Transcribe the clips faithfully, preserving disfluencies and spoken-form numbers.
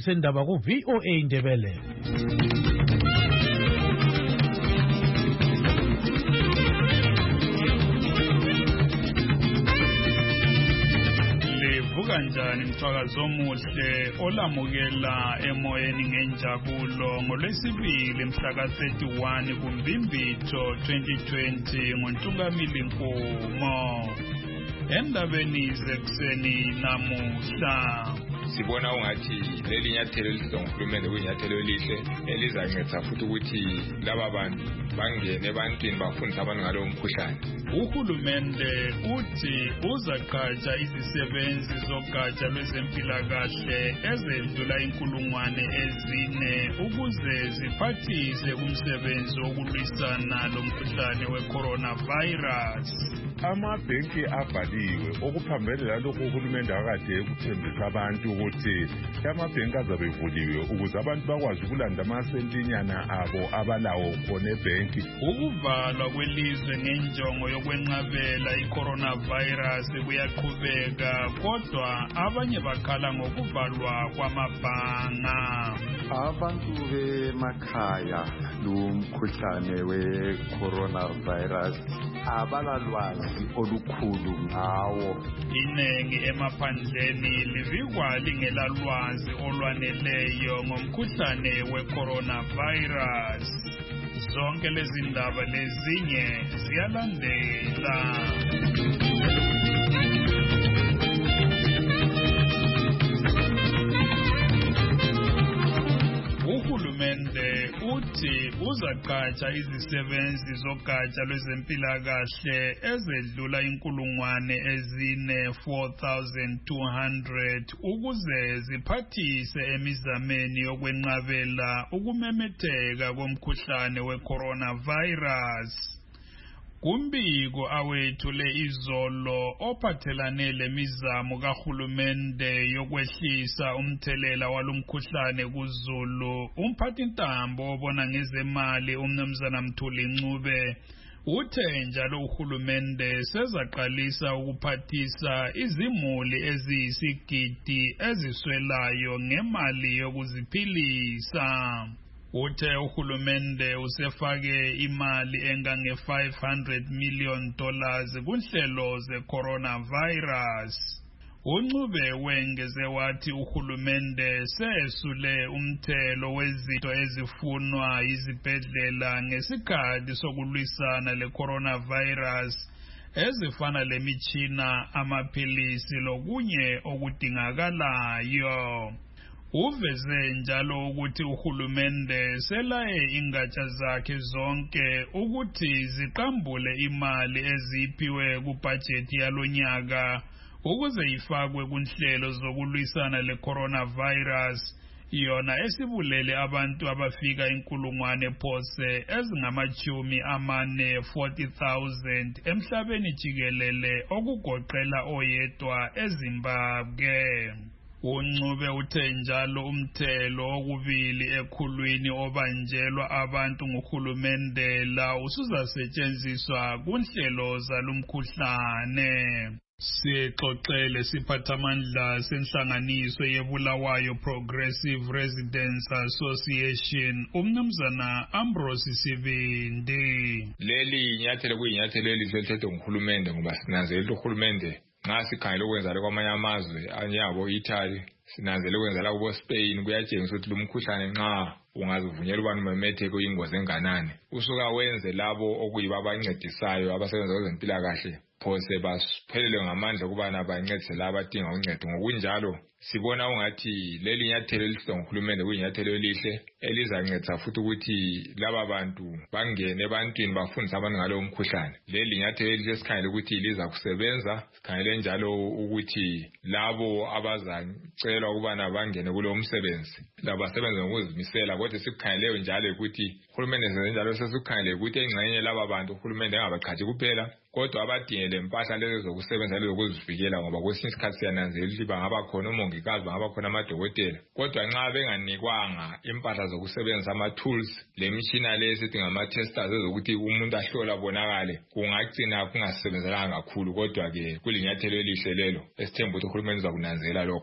sendaba ku V O A Indebele. Kanjani mthwakazo omuhle olamukela emoyeni ngenjabulo ngolwesibili mhla ka thirty-one kuMbimbitho twenty twenty ngoNtungamili Nkomo. Endabeni zekuseni namuhla sibona ungathi leli nyathelo lisizongihulumende kunyathelo elihle elizanceda futhi ukuthi laba bantu bangene ebantwini bafundisa abantu ngalo mkhuhlane. Uhulumende uthi uzaqhatsha izisebenzi zogatsha lwezempilakahle ezedlula inkulungwane ezine ukuze ziphathise kumsebenzi wokulwisana lomkhuhlane we-coronavirus. Amabhenki abhaliwe okuphambene lalokho uhulumende akade ekuthembisa abantu ukuthi amabhenki azabe evuliwe ukuze abantu bakwazi ukulanda amasentinyana abo abalawo khona ebhenki. Ukuvalwa kwelizwe ngenjongo yokwenqabela i-coronavirus kuyaqhubeka kodwa abanye bakhala ngokuvalwa kwamabhanga. Abantu bemakhaya lumkhuhlane we-coronavirus abalalwazi olukhulu ngawo. Iningi emaphandleni livikwa lingelalwazi olwaneleyo ngomkhuhlane we-coronavirus. Zonke lezi ndaba lezinye ziyalandela. Uhulumende uthi uzaqhatsha izisebenzi zogatsha lwezempilakahle ezedlula inkulungwane ezine four thousand two hundred ukuze ziphathise emizameni yokwenqabela ukumemetheka komkhuhlane we-coronavirus. Kumbiko awethule izolo ophathelane lemizamo kahulumende yokwehlisa umthelela walomkhuhlane kuZulu, umphathintambo obona ngezemali umnumzana Mthuli Ncube uthe njalo uhulumende sezaqalisa ukuphathisa izimuli eziyisigidi eziswelayo ngemali yokuziphilisa. Uthe uhulumende usefake imali engange five hundred million dollars kunhlelo ze-coronavirus. Uncube wengeze wathi uhulumende sesule umthelo wezinto ezifunwa izibhedlela ngesikhathi sokulwisana le-coronavirus ezifana lemitshina, amaphilisi lokunye okudingakalayo. Uveze njalo ukuthi uhulumende selaye ingatsha zakhe zonke ukuthi ziqambule imali eziphiwe kubudget yalonyaka ukuze ifakwe kunhlelo zokulwisana le-coronavirus, yona esibulele abantu abafika inkulungwane phose ezingamachumi amane forty thousand emhlabeni jikelele okugoqela oyedwa eZimbabwe. Uncube uthe njalo umthelo okubili ekhulwini obanjelwa abantu nguhulumende la usuzasetshenziswa kunhlelo zalumkhuhlane. Sixoxele siphathamandla senhlanganiso yeBulawayo Progressive Residents Association umnumzana Ambrose Sibindi. Leli nyathelo kuyinyathelo eliselithethwe nguhulumende ngoba sinanzelela uhulumende nxa sikhangela ukwenza kwamanye amazwe anyabo Italy, sinanzelela ukwenza la kubo Spain kuyatshengisa ukuthi lumkhuhlane nxa ungazivunyela abantu memetheke uyingozi enganani. Usuka wenze labo okuyiba abancedisayo abasebenza kwezempilakahle phose basiphelele ngamandla ukubana bancedise laba abadinga uncedo. Ngokunjalo sibona ungathi leli nyathelo elisizwa nguhulumende kuyinyathelo elihle elizanceda futhi ukuthi laba bantu bangene ebantwini bafundisa abantu ngalo mkhuhlane. Leli nyathelo elihle sikhangele ukuthi liza kusebenza. Sikhangele njalo ukuthi labo abazacelwa ukubana bangene kulo msebenzi labasebenza ngokuzimisela, kodwa sikukhangeleyo njalo ukuthi uhulumende senze njalo sesikhangele ukuthi engxenye laba bantu uhulumende engabaqhathi kuphela kodwa abadingele impahla lezi zokusebenza lezokuzivikela, ngoba kwesinye isikhathi siyananzelela ukuthi bangaba khona omongikazi, bangaba khona amadokotela, kodwa nxa benganikwanga impahla zokusebenza ama-tools lemitshina le esithi ngama-testers ezokuthi umuntu ahlola bonakale, kungagcina kungasebenzelanga kakhulu. Kodwa ke kulinyathelo elihle lelo esithemba ukuthi uhulumende uzakunanzelela lokho.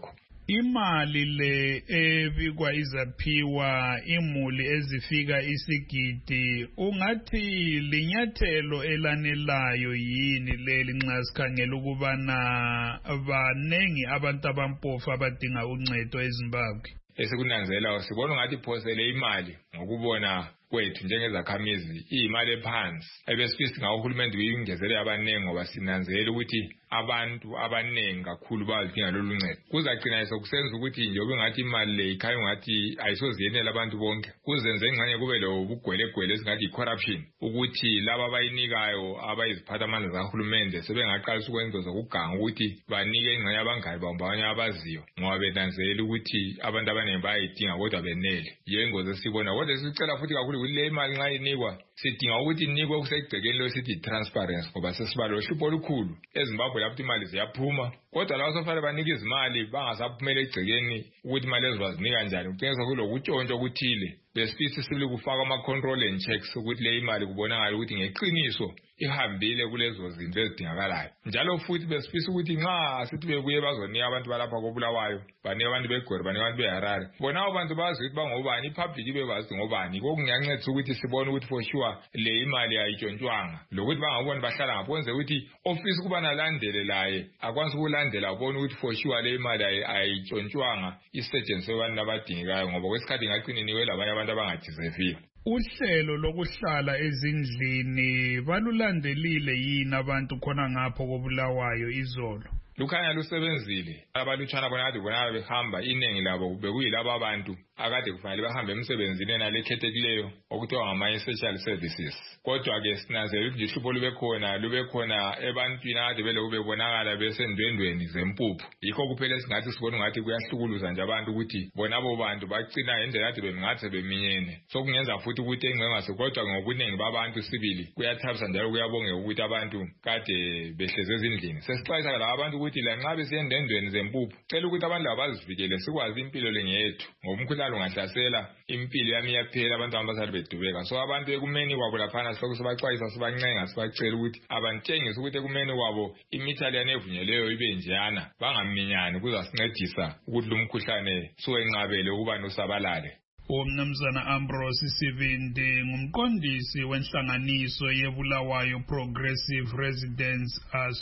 Imali le ebikwa izaphiwa imuli ezifika isigidi ungathi linyathelo elanelayo yini leli nxa sikhangela ukubana banengi abantu abampofu abadinga uncedo eZimbabwe? Esikunanzela sibona ngathi phosele imali ngokubona kwethu njengezakhamizi iyimali ephansi ebesifisa ngawo uhulumende uyingezele abanengi ngoba sinanzela ukuthi abantu abanengi kakhulu bayadinga lolu ncedo. Kuzagcina sokusenza ukuthi nje obengathi imali le ikhaya ngathi ayisoziyenela abantu bonke, kuzenze ngxanye kube lo bugwelegwele esingathi corruption, ukuthi laba abayinikayo abayiziphathamandla zahulumende sebengaqalisa ukwenza zokuganga ukuthi banike ingxenye abangani babo abanye abaziyo ngoba benanzela ukuthi abantu abanengi bayidinga kodwa benele. Yengozi esibona kodwa sicela futhi kakhulu ukuthi le imali nxa inikwa sidinga ukuthi inikwe kusegcekeni lo sithi transparency ngoba sesibalo hlupho olukhulu eZimbabwe lapho imali ziyaphuma kodwa lawo sofanele banike izimali bangasaphumela egcekeni ukuthi imali ezibazinika kanjani. Kucingisa kulokuntshontsho okuthile besifisa sibili kufaka ama-control and checks ukuthi le imali kubonakala ukuthi ngeqiniso ihambile kulezo zinto ezidingakalayo. Njalo futhi besifisa ukuthi nxa sithi bebuye bazonika abantu balapha koBulawayo banika abantu beGoli banika abantu beHarare bona abantu bazi ukuthi bangobani ipublic ibe bazi ngobani. Kokungancedisa ukuthi sibone ukuthi for sure le imali ayitshontshwanga lokuthi bangaboni bahlala ngaphansi ukuthi office kuba nalandele laye akwanisa ukulandela ubone ukuthi for sure le imali ayitshontshwanga isetshenziswe abantu abadingekayo ngoba kwesikhathi ngaqina niwe labanye abantu abangadeserviyo. Uhlelo lokuhlala ezindlini balulandelile yini abantu khona ngapho koBulawayo izolo? Lukhanya lusebenzile abalutshana bona kade bona behamba iningi labo bekuyilabo abantu akade kufanele bahambe emsebenzini enalekhethekileyo okuthiwa ngama-essential services. Kodwa ke sinanzela ukuthi uhlupho lube khona lube khona ebantwini akade belokhu bebonakala besendwendweni zempuphu. Yikho kuphela singathi sibona ngathi kuyahlukuluza nje abantu ukuthi bona abo bantu bagcina ngendlela kade bengathi beminyene. So kungenza futhi ukuthi engcengase kodwa ngobuningi babantu sibili kuyathabisa njalo kuyabongeka ukuthi abantu kade behleze ezindlini. Sesixwayisa laba abantu ukuthi la nxa besendwendweni zempuphu cela ukuthi abantu laba bazivikele sikwazi impilo lengeyethu ngoba umkhuhlane ungahlasela impilo yami yaphela abantu abasali bedubeka. So abantu ekumeni kwabo laphana sokho sibaxwayisa sibancenga sibacela ukuthi abantshengise ukuthi ekumeni kwabo imithaliyane evunyeleyo ibe njana bangaminyani kuzasincedisa ukuthi lo mkhuhlane suwenqabele ukuba nosabalale. Umnumzana Ambrose Sivindi ngumqondisi wenhlanganiso yeBulawayo Progressive Residents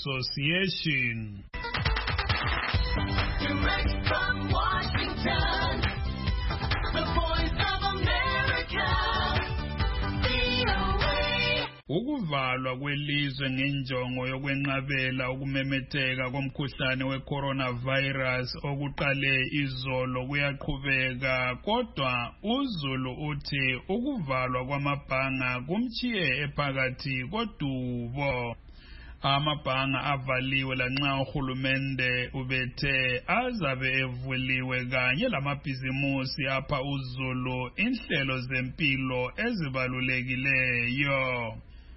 Association. Direct from Washington, the Voice of America, V O A. Ukuvalwa kwelizwe ngenjongo yokwenqabela ukumemetheka komkhuhlane we-coronavirus okuqale izolo kuyaqhubeka kodwa uZulu uthi ukuvalwa kwamabhanga kumchiye ephakathi kodubo. Amabhanga avaliwe lanxa uhulumende ubethe azabe evuliwe kanye lamabhizimusi apha uZulu inhlelo zempilo ezibalulekileyo.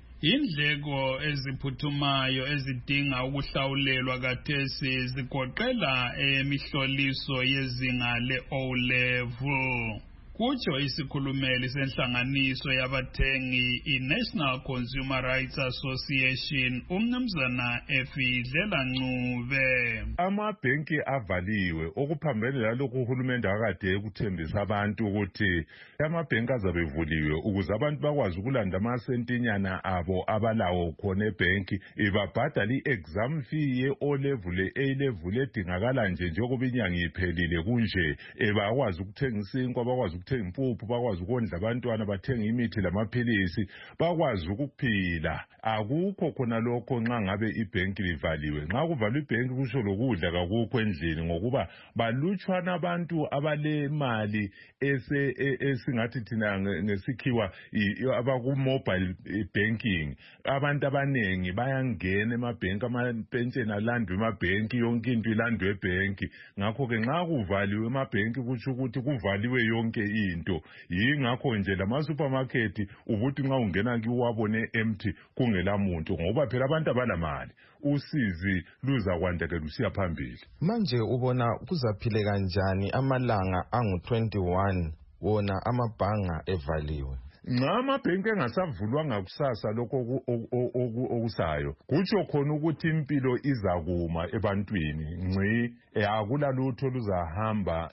Indleko eziphuthumayo ezidinga ukuhlawulelwa kathesi zigoqela emihloliso yezinga le-O level. Kutsho isikhulumeli senhlanganiso yabathengi i-National Consumer Rights Association umnumzana Efidlela Ncube. Amabhenki avaliwe okuphambene lalokho uhulumende akade ekuthembisa abantu ukuthi amabhenki azabe evuliwe ukuze abantu bakwazi ukulanda amasentinyana abo abalawo khona ebhenki ibabhadala i-exam fee ye-O level le-A level edingakala nje njengoba inyanga iphelile kunje bakwazi ukuthenga isinkwa bakwazi ukuthenga impuphu bakwazi ukondla abantwana bathenga imithi lamaphilisi bakwazi ukuphila. Akukho khona lokho nxa ngabe ibhenki livaliwe. Nxa kuvalwe ibhenki kusho lokudla kakukho endlini ngokuba balutshwana abantu abalemali ese esingathi thina ngesikhiwa abaku mobile banking. Abantu abanengi bayangena emabhenki amapentsheni alandwe emabhenki yonke into ilandwe ebhenki. Ngakho ke nxa kuvaliwe emabhenki kusho ukuthi kuvaliwe yonke into. Yingakho nje lama supermarket ubuthi nxa ungena kiwabone empty kungela muntu ngoba phela abantu abalamali usizi luza kwanda ke lusiya phambili. Manje ubona kuzaphile kanjani amalanga angu twenty-one wona amabhanga evaliwe? nxa amabhenki engasavulwanga kusasa lokho okusayo kutsho khona ukuthi impilo izakuma ebantwini ngci akula lutho luzahamba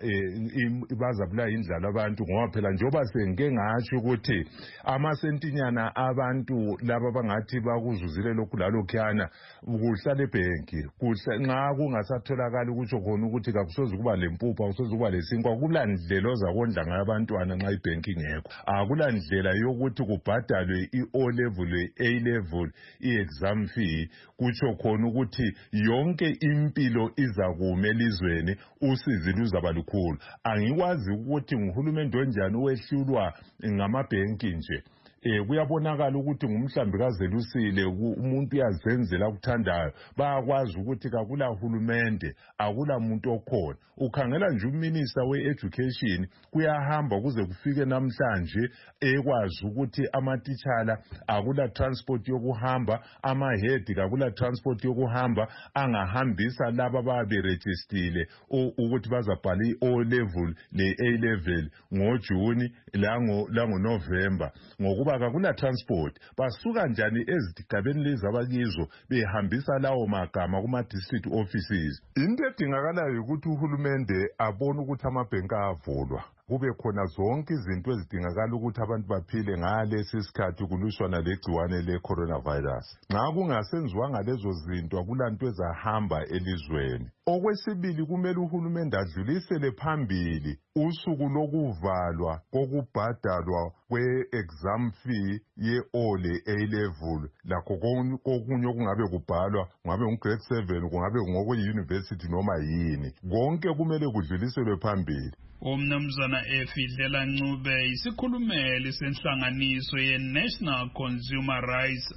bazabula indlala abantu ngoba phela njoba sengike ngatsho ukuthi amasentinyana abantu laba bangathi bakuzuzile lokhu lalokhuyana kuhlala ebhenki nxa kungasatholakala kutsho khona ukuthi kakusoze kuba lempupha akusoze kuba lesinkwa kulandlela ozakondla ngayo abantwana nxa ibhenki ingekho akulandlela yokuthi kubhadalwe i-O level i-A level i-exam fee kutsho khona ukuthi yonke impilo izakuma elizweni usizi luzaba lukhulu angikwazi ukuthi nguhulumende onjani owehlulwa ngamabhenki nje eh kuyabonakala ukuthi ngumhlambi kazelusile umuntu uyazenzela ukuthandayo bayakwazi ukuthi kakula hulumende akula muntu okhona ukhangela nje uminister we-education kuyahamba kuze kufike namhlanje ekwazi ukuthi amatitshala akula transport yokuhamba ama-head kakula transport yokuhamba angahambisa laba ababerejistile ukuthi bazabhala i-O level le-A level ngoJuni langoNovember ngokuba kakula transport basuka njani ezigabeni lezi abakizo behambisa lawo magama kuma district offices. Into edingakalayo ukuthi uhulumende abone ukuthi amabhenki avulwa kube khona zonke izinto ezidingakala ukuthi abantu baphile ngalesi sikhathi kuluswana legciwane le-coronavirus. Nxa kungasenziwanga lezo zinto akulanto ezahamba elizweni. Okwesibili kumele uhulumende adlulisele phambili usuku lokuvalwa kokubhadalwa kwe-exam fee ye-O le-A level lakho kokunye okungabe kubhalwa ngabe ngu-grade seven kungabe ngokwe-university noma yini konke kumele kudluliselwe phambili. Umnumzana Efidlela Ncube isikhulumeli senhlanganiso ye-National Consumer Rights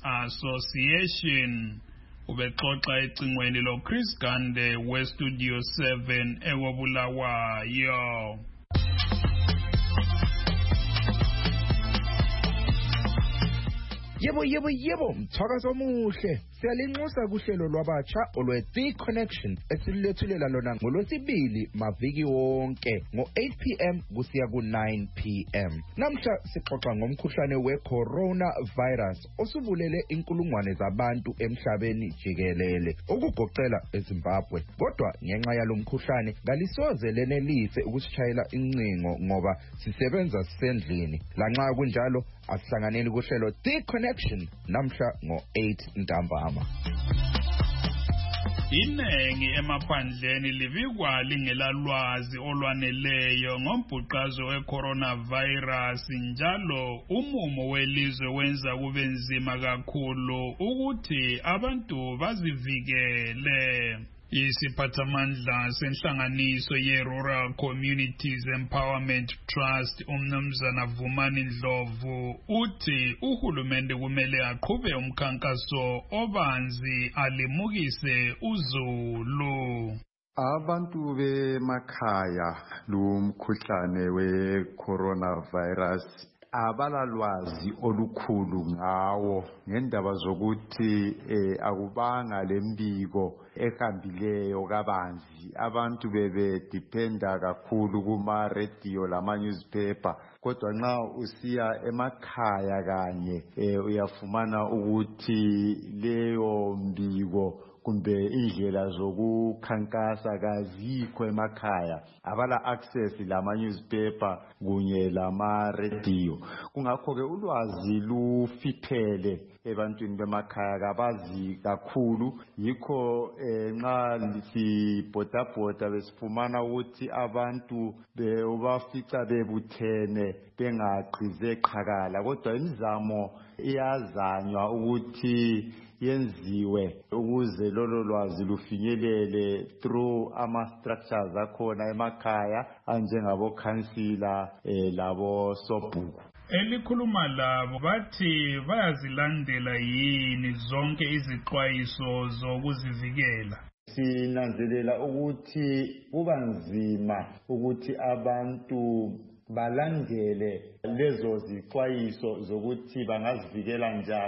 Association ubexoxa ecingweni lo Chris Gande we-Studio seven eWabulawayo. Yebo yebo yebo mthakazo omuhle siyalinxusa kuhlelo lwabatsha olwe-The Connection esilethulela lona ngolwesibili maviki wonke ngo-eight p m kusiya ku-nine p m Namhla sixoxa ngomkhuhlane we-coronavirus osubulele inkulungwane zabantu emhlabeni jikelele ukugoqela eZimbabwe. Kodwa ngenxa yalo mkhuhlane ngalisoze lenelise ukusishayela incingo ngoba sisebenza sisendlini. Lanxa kunjalo asihlanganeni kuhlelo The Connection namhla ngo-eight ntambama. Inengi emaphandleni livikwa lingelalwazi olwaneleyo ngombhuqazo we-coronavirus njalo umumo welizwe wenza kube nzima kakhulu ukuthi abantu bazivikele. Isiphathamandla senhlanganiso ye-Rural Communities Empowerment Trust umnumzana Vumani Ndlovu uthi uhulumende kumele aqhube umkhankaso obanzi alimukise uzulu. Abantu bemakhaya lumkhuhlane we-coronavirus abalalwazi olukhulu ngawo ngendaba zokuthi eh, akubanga lembiko ehambileyo kabanzi abantu bebe dependa kakhulu kuma radio lama newspaper kodwa nxa usiya emakhaya kanye eh, uyafumana ukuthi leyo mbiko kumbe indlela zokukhankasa kazikho emakhaya abala access lama newspaper kunye lama radio kungakho ke ulwazi lufithele ebantwini bemakhaya kabazi kakhulu yikho nxa sibhodabhoda besifumana ukuthi abantu bebafica bebuthene bengaqhize qhakala kodwa imizamo iyazanywa ukuthi yenziwe ukuze lolo lwazi lufinyelele through ama structures akhona emakhaya anjengabo councilor eh, labo sobhuku. Elikhuluma labo bathi bayazilandela yini zonke izixwayiso zokuzivikela. Sinanzelela ukuthi kuba nzima ukuthi abantu balandele lezo zixwayiso zokuthi bangazivikela njani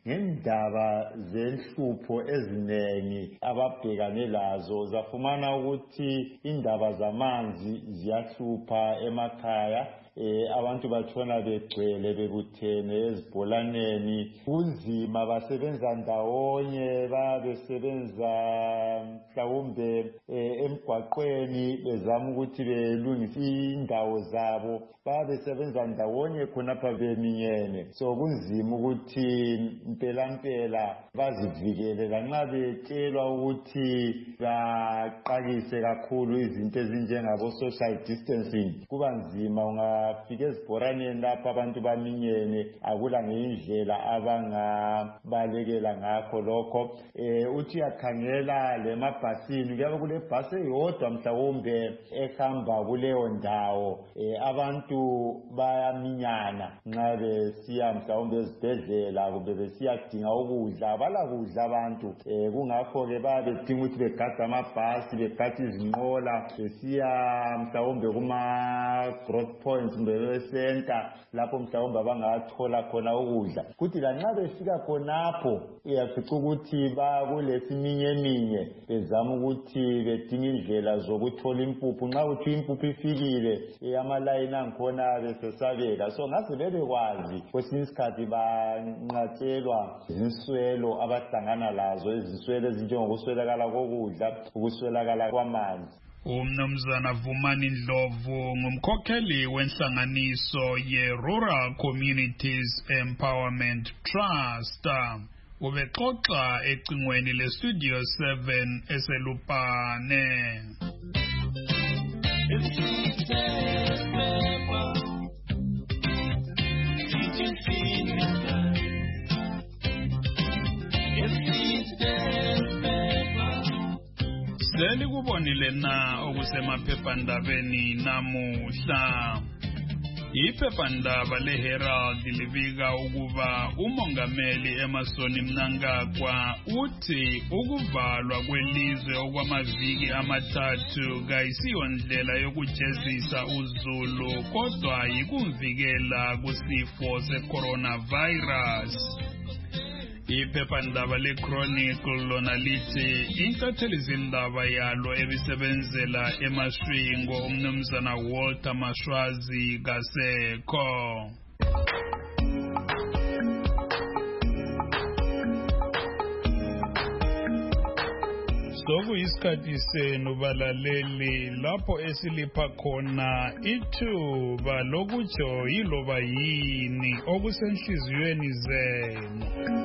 ngendaba zenhlupho eziningi ababhekane lazo. Zafumana ukuthi indaba zamanzi ziyahlupha emakhaya. Eh abantu batshona begcwele bebuthene ezibholaneni, kunzima, basebenza ndawonye, babesebenza mhlawumbe emgwaqweni bezama ukuthi belungise indawo zabo, babesebenza ndawonye khonapha beminyene. So kunzima ukuthi impela mpela bazivikele lanxa betshelwa ukuthi baqakise kakhulu izinto ezinjengabo social distancing. Kuba nzima unga fike ezibhoraneni lapha abantu baminyene, akula ngendlela abangabalekela ngakho lokho. Eh uthi yakhangela le mabhasini, kuyabe kule bhasi eyodwa mhlawumbe ehamba kuleyo ndawo, eh abantu bayaminyana nxa besiya mhlawumbe ezibhedlela kumbe besiyadinga ukudla, abalakudla abantu. Eh kungakho ke babedinga ukuthi begada amabhasi, begada izinqola, besiya mhlawumbe kuma growth point kumbe center lapho mhlawumbe abangathola khona ukudla. Kuthi lanxa befika khonapho uyafica ukuthi bakulesiminyeminye bezama ukuthi bedinga indlela zokuthola impuphu. Nxa kuthi impuphu ifikile amalayini angikhona besesabeka. So ngase bebekwazi kwesinye isikhathi banqatshelwa zinswelo abahlangana lazo, izinswelo ezinjengokuswelakala kokudla, ukuswelakala kwamanzi. Umnumzana Vumani Ndlovu ngumkhokheli wenhlanganiso ye-Rural Communities Empowerment Trust. Ubexoxa ecingweni le-Studio seven eselupane. Seli kubonile na okusemaphephandabeni namuhla. Iphephandaba le-Herald libika ukuba umongameli Emmerson Mnangagwa uthi ukuvalwa kwelizwe okwamaviki amathathu kayisiyo ndlela yokujezisa uzulu, kodwa yikumvikela kusifo se-coronavirus. Iphephandaba le-Chronicle lona lithi inkathelizindaba yalo ebisebenzela eMashwingo umnumzana Walter Mashwazi kasekho. Sokuyisikhathi senu balaleli lapho esilipha khona ithuba lokutsho yiloba yini okusenhliziyweni zenu.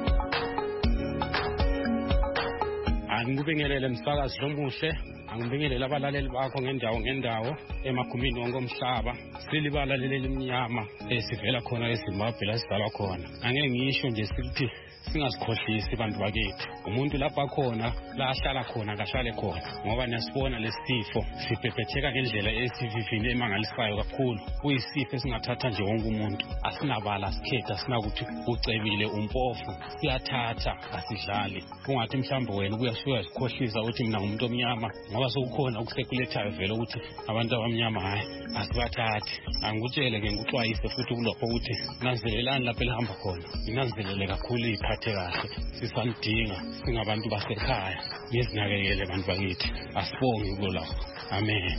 Angikubingelele msakazi lomuhle, angibingelele abalaleli bakho ngendawo ngendawo emagumeni wonke omhlaba. Silibalaleli elimnyama esivela khona eZimbabwe la sidalwa khona. Angeke ngisho nje sithi singasikhohlisi bantu bakethu. Umuntu lapha khona la ahlala khona kahlale khona, ngoba nasibona lesifo sibhebhetheka ngendlela esivivini emangalisayo kakhulu. Kuyisifo esingathatha nje wonke umuntu, asinabala sikhetha, sinakuthi ucebile umpofu siyathatha asidlali. Kungathi mhlawumbe wena kuyasuka sikhohlisa ukuthi mina ngumuntu omnyama, ngoba sokukhona ukusekulethayo vele ukuthi abantu abamnyama hayi asibathathi. Angikutshele ke ngikuxwayise futhi kulokho ukuthi nanzelelani lapho elihamba khona, inanzelele kakhulu iphathe kahle. Sisalidinga singabantu basekhaya, ngezinakekele abantu bakithi, asibonge kulokho. Amen.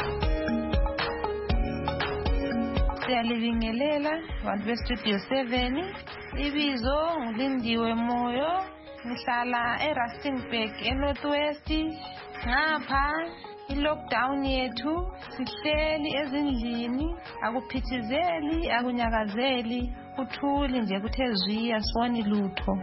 Siyalibingelela abantu be-Studio seven. Ibizo nguLindiwe Moyo, ngihlala eRustenburg eNorthwest. Ngapha i-lockdown yethu sihleli ezindlini, akuphithizeli, akunyakazeli, kuthuli nje kuthe zwi, asiboni lutho.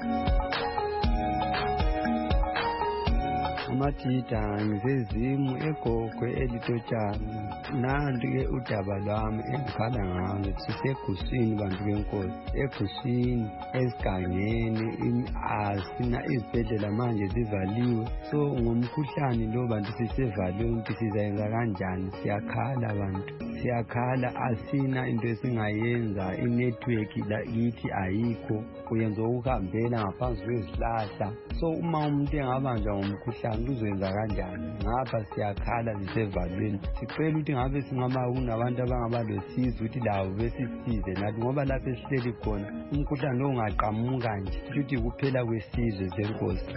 Umathida ngisezimu egogwe elitotshana. Nanti-ke udaba lwami engikhala ngalo siseguswini bantu benkosi, eguswini esigangeni, asina izibhedlela manje zivaliwe. So ngomkhuhlane lo bantu sisevaliwe, ukuthi sizayenza kanjani? Siyakhala bantu, siyakhala, asina into esingayenza. Inetwork kithi ayikho, uyenza ukuhambela ngaphansi kwezihlahla. so uma umuntu engabanjwa ngomkhuhlane uzoyenza kanjani ngapha siyakhala sisevalweni sicela ukuthi ngabe singama kunabantu abangaba losizo ukuthi lawo besisize nathi ngoba lapho esihleli khona umkhuhlane ongaqhamuka nje futhi kuphela kwesizwe senkosi.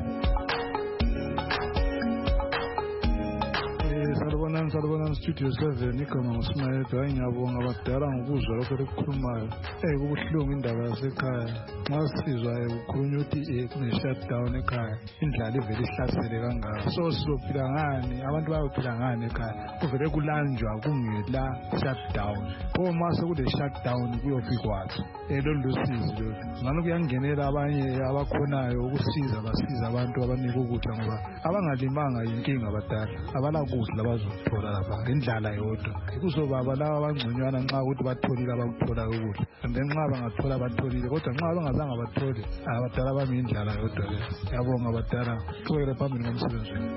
Salubonani salubonani studio seven igama nguSimayede. Hayi ngiyabonga abadala ngokuzwa lokho ekukhulumayo. Eh kubuhlungu indaba yasekhaya. Nxa sizwa ukukhulunywa ukuthi kune-shutdown ekhaya indlala ivele ihlasele kangaka. So sizophila ngani abantu bayophila ngani ekhaya kuvele kulanjwa kungela shutdown. Pho mase kule shutdown kuyofikwathi eh lolu lusizi lolu ngalo kuyangenela abanye abakhonayo ukusiza basiza abantu abanika ukudla ngoba abangalimanga yinkinga abadala abala kudla bazothola lapha indlala yodwa kuzobaba laba abangconywana nxa ukuthi batholile abakuthola ukudla and then nxa bangathola batholile kodwa nxa bangazange bathole abadala bami indlala yodwa le. Ngiyabonga abadala qhubekele phambili ngomsebenzi wenu.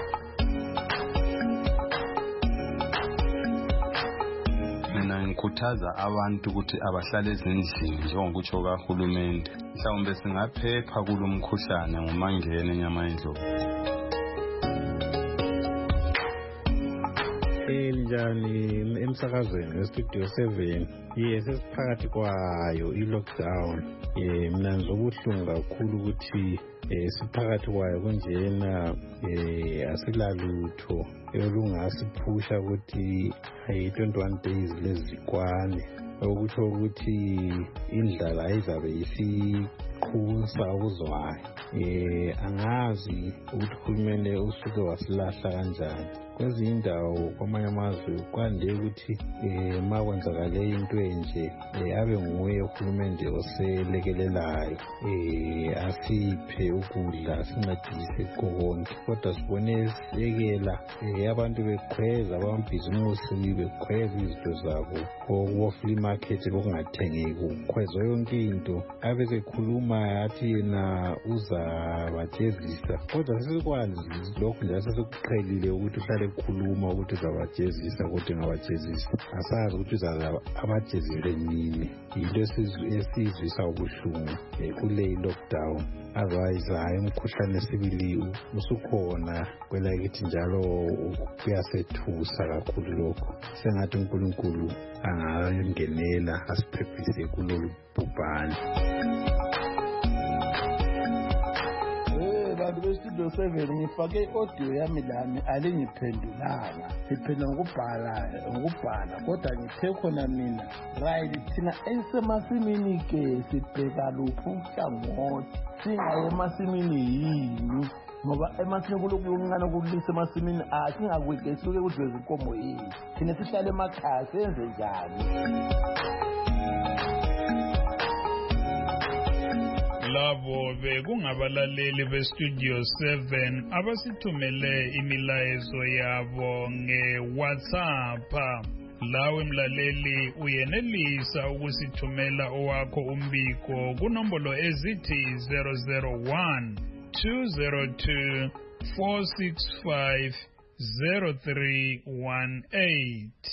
Mina ngikhuthaza abantu ukuthi abahlale ezindlini njengokutsho kahulumende mhlawumbe singaphepha kulo mkhuhlane ngomangene enyama yendlovu. Elinjani emsakazweni westudio seven yes esiphakathi kwayo i-lockdown eh mina ngizobuhlungu kakhulu ukuthi eh siphakathi kwayo kunjena eh asilalutho olungasiphusha ukuthi ayi twenty-one days lezikwane okutsho ukuthi indlala izabe isiqhusa ukuzwayo. eh angazi ukuthi uhulumende usuke wasilahla kanjani. Kwezinye indawo kwamanye amazwe kwande ukuthi eh makwenzakale into enje eh abe nguye uhulumende oselekelelayo eh asiphe ukudla asincedise konke kodwa sibone sekela eh abantu beqhweza abamabhizimusi beqhweza izinto zabo oku-flea market okungathengeki kukhwezwa yonke into abe sekhuluma athi yena uzabajezisa kodwa sesikwazi lokhu nje sesikuqhelile ukuthi uhlale ekhuluma ukuthi uzabajezisa ukuthi ngabajezisa asazi ukuthi uzaza abajezile nini. Yinto esizwisa ubuhlungu kule lockdown. Otherwise hayi umkhuhlane sibili usukhona kwelakithi njalo kuyasethusa kakhulu lokho. Sengathi uNkulunkulu angangenela asiphephise kulolu bhubhane. Bantu bestudio seven ngifake audio yami lami alingiphendulanga ngiphendula ngokubhala ngokubhala kodwa ngithe khona mina right thina esemasimini ke sibheka luphu uhlangothi singaye emasimini yini ngoba emasimini kulokungana kulise emasimini asingakweke sisuke kudle izinkomo yini thina sihlale emakhaya senze njani. Labo bekungabalaleli bestudio seven abasithumele imilayezo yabo nge-WhatsApp. Lawe mlaleli uyenelisa ukusithumela owakho umbiko kunombolo ezithi zero zero one two zero two four six five zero three one eight.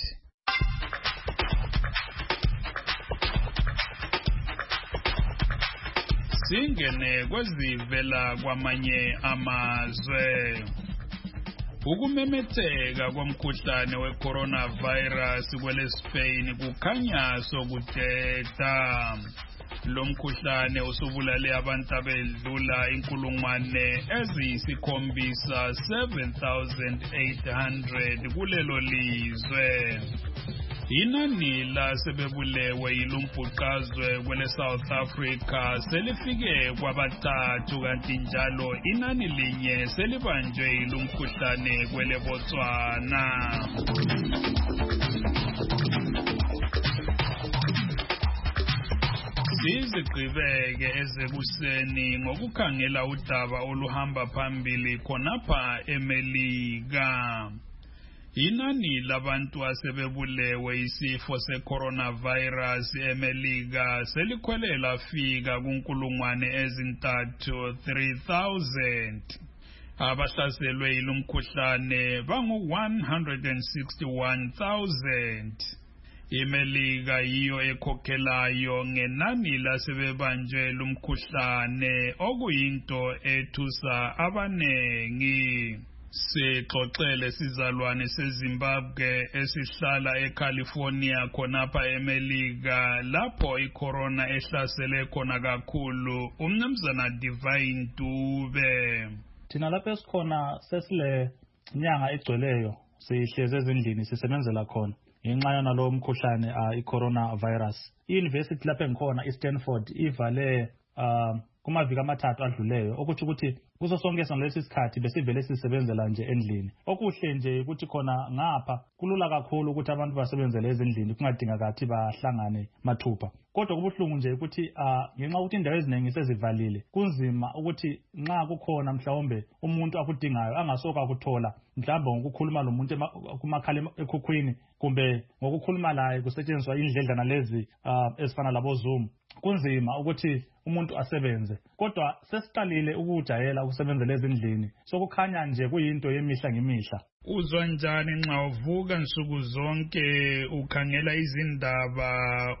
Singene kwezivela kwamanye amazwe. Ukumemetheka komkhuhlane we-coronavirus kwele Spain kukhanya sokuthetha. Lo mkhuhlane usubulale abantu abedlula inkulungwane eziyisikhombisa seven thousand eight hundred kulelo lizwe. Inani lasebebulewe yilumbhuqazwe kwele South Africa selifike kwabathathu kanti njalo inani linye selibanjwe yilumkhuhlane kwele Botswana. Sizigqibeke ezekuseni ngokukhangela udaba oluhamba phambili khonapha eMelika. Inani labantu asebebulewe isifo se-coronavirus eMelika selikhwele lafika kunkulungwane ezintathu three thousand. Abahlaselwe yilumkhuhlane bangu one hundred sixty-one thousand. iMelika yiyo ekhokhelayo ngenani lasebebanjwe lumkhuhlane okuyinto ethusa abanengi. Sixoxele sizalwane seZimbabwe esihlala eCalifornia khonapha eMelika lapho icorona ehlasele khona kakhulu umnumzana Divine Dube. Thina lapha esikhona sesile nyanga egcweleyo sihleze ezindlini sisebenzela khona ngenxa yana lo mkhuhlane i-corona virus. I-university lapha engikhona iStanford ivale kumaviki amathathu adluleyo okuthi ukuthi kuso sonke lesi sikhathi besivele sisebenzela nje endlini. Okuhle nje ukuthi khona ngapha kulula kakhulu ukuthi abantu basebenzele ezindlini kungadingakathi bahlangane mathupha. Kodwa kubuhlungu nje ukuthi ngenxa ukuthi indawo eziningi sezivalile kunzima ukuthi nxa kukhona mhlawumbe umuntu akudingayo angasoka ukuthola mhlawumbe ngokukhuluma lo muntu kumakhala ekhukhwini kumbe ngokukhuluma laye kusetshenziswa indledlana lezi ezifana labo Zoom. Kunzima ukuthi umuntu asebenze. Kodwa sesiqalile ukujayela ukusebenzela ezindlini. Sokukhanya nje kuyinto yemihla ngemihla. Uzwa njani nxa uvuka nsuku zonke ukhangela izindaba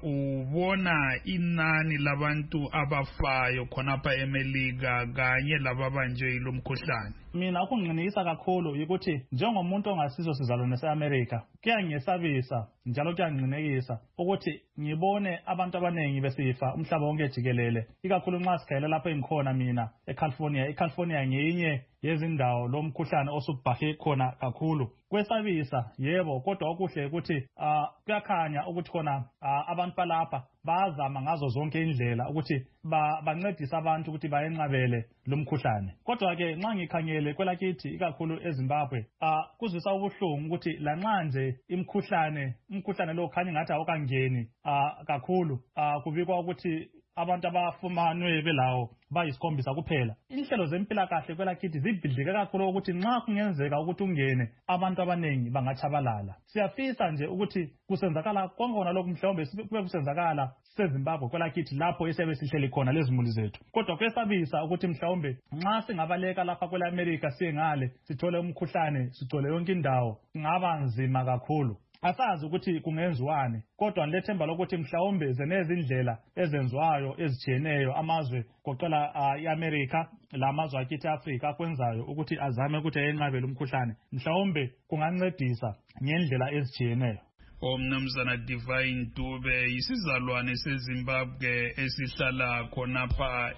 ubona inani labantu abafayo khonapha eMelika kanye lababanjwe yilomkhuhlane? Mina ukungqinisa kakhulu ukuthi njengomuntu ongasizo sizalwane seAmerica kuyangesabisa njalo kuyangqinekisa ukuthi ngibone abantu abanengi besifa umhlaba wonke jikelele, ikakhulu nxa sikhayela lapho engikhona mina eCalifornia. iCalifornia ngeyinye yezindawo lo mkhuhlane osubhahe khona kakhulu. Kwesabisa yebo, kodwa okuhle ukuthi kuyakhanya ukuthi khona abantu balapha bazama ngazo zonke indlela ukuthi bancedise abantu ukuthi bayenqabele lo mkhuhlane. Kodwa ke nxa ngikhangele kwelakithi ikakhulu eZimbabwe kuzwisa ubuhlungu ukuthi lanxa nje imkhuhlane umkhuhlane lo khanya ngathi awukangeni kakhulu kubikwa ukuthi abantu abafumanwe belawo bayisikhombisa kuphela. Inhlelo zempilakahle kwelakithi zibhidlike kakhulu ukuthi nxa kungenzeka ukuthi ungene abantu abanengi bangachabalala. Siyafisa nje ukuthi kusenzakala konke kona lokhu mhlawumbe kube kusenzakala seZimbabwe kwelakithi lapho esiyabe sihleli khona lezimuli zethu. Kodwa kuyesabisa ukuthi mhlawumbe nxa singabaleka lapha kweleAmerica siye ngale sithole umkhuhlane sithole yonke indawo ngaba nzima kakhulu. Asazi ukuthi kungenziwani, kodwa ngilethemba lokuthi mhlawumbe zenezindlela ezenziwayo ezijiyeneyo amazwe goqela iAmerica lamazwe akithi eAfrica kwenzayo ukuthi azame ukuthi ayenqabele umkhuhlane mhlawumbe kungancedisa ngendlela ezijiyeneyo. Omnumzana Divine Dube isizalwane seZimbabwe esihlala khonapha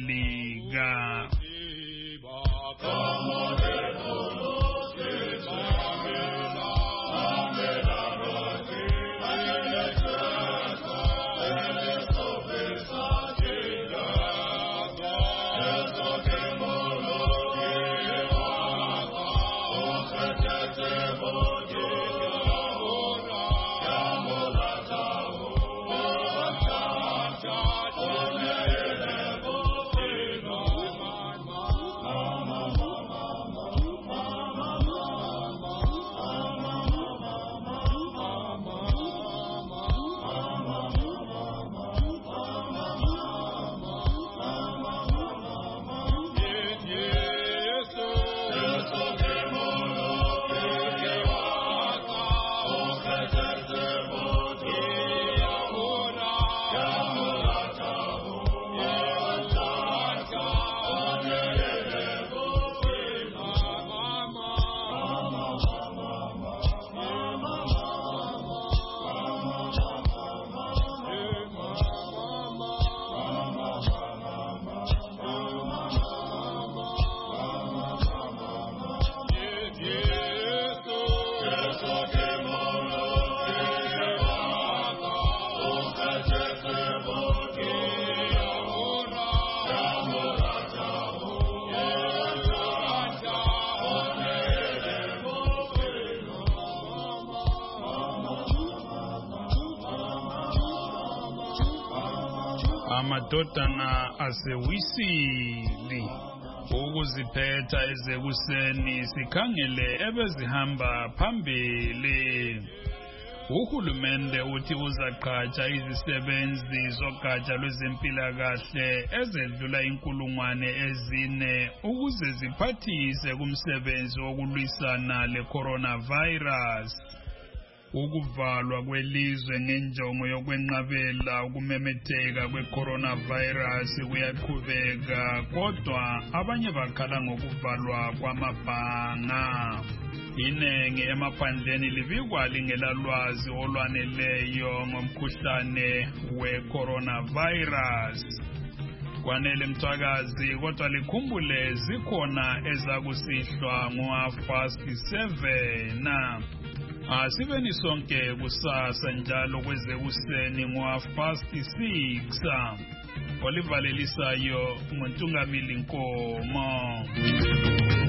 eMelika. Amadodana asewisili ukuziphetha ezekuseni sikhangele ebezihamba phambili. Uhulumende uthi uzaqhatsha izisebenzi zogatsha lwezempilakahle ezedlula inkulungwane ezine ukuze ziphathise kumsebenzi wokulwisana le coronavirus. ukuvalwa kwelizwe ngenjongo yokwenqabela ukumemetheka kwe-coronavirus kuyaqhubeka, kodwa abanye bakhala ngokuvalwa kwamabhanga. Inengi emaphandleni libikwa lingelalwazi olwaneleyo ngomkhuhlane we-coronavirus. Kwanele Mthwakazi kodwa likhumbule zikhona ezakusihlwa ngo-half past seven. Asibeni sonke kusasa njalo kwezekuseni ngo-half past six. Olivalelisayo nguNtungamili Nkomo.